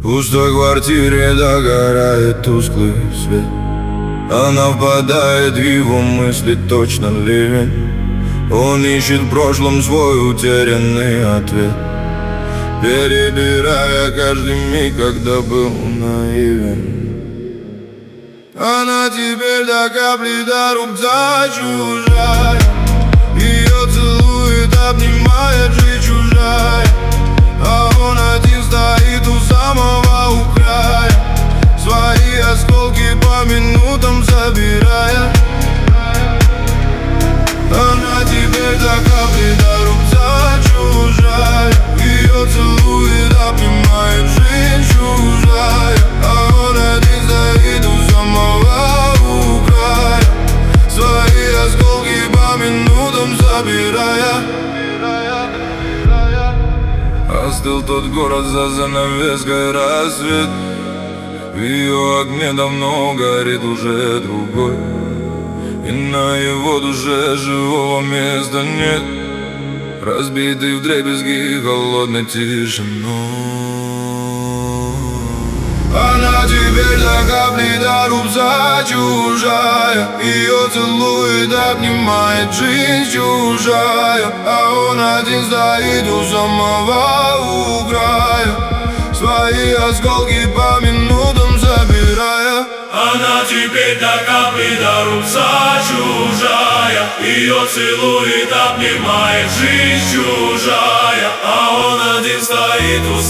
В пустой квартире догорает тусклый свет. Она впадает в его мысли, точно ливень. Он ищет в прошлом свой утерянный ответ, перебирая каждый миг, когда был наивен. Она теперь до капли, до рубца чужая. Ее целует, обнимает жизнь чужая. А он один стоит у самого края, свои осколки по минутам забирая. Она теперь до капли, до рубца чужая. Ее целует, обнимает жизнь чужая. А он один стоит у самого края, свои осколки по минутам забирая. Остыл тот город, за занавеской рассвет. В ее огне давно горит уже другой, и на его душе живого места нет, разбитый вдребезги холодной тишиной. Она теперь до капли, до рубца чужая. Ее целует, обнимает жизнь чужая. А он один стоит у самого края, свои осколки по минутам забирая. Она теперь до капли, до рубца чужая. Ее целует, обнимает жизнь чужая. А он один стоит у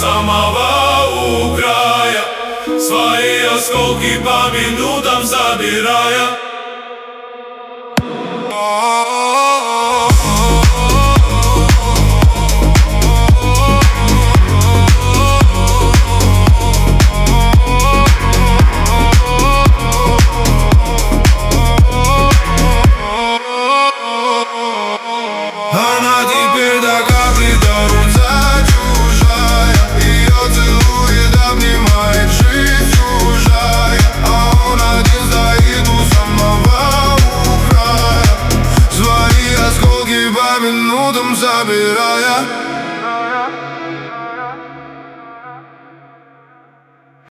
самого края, свои осколки по минутам забирая.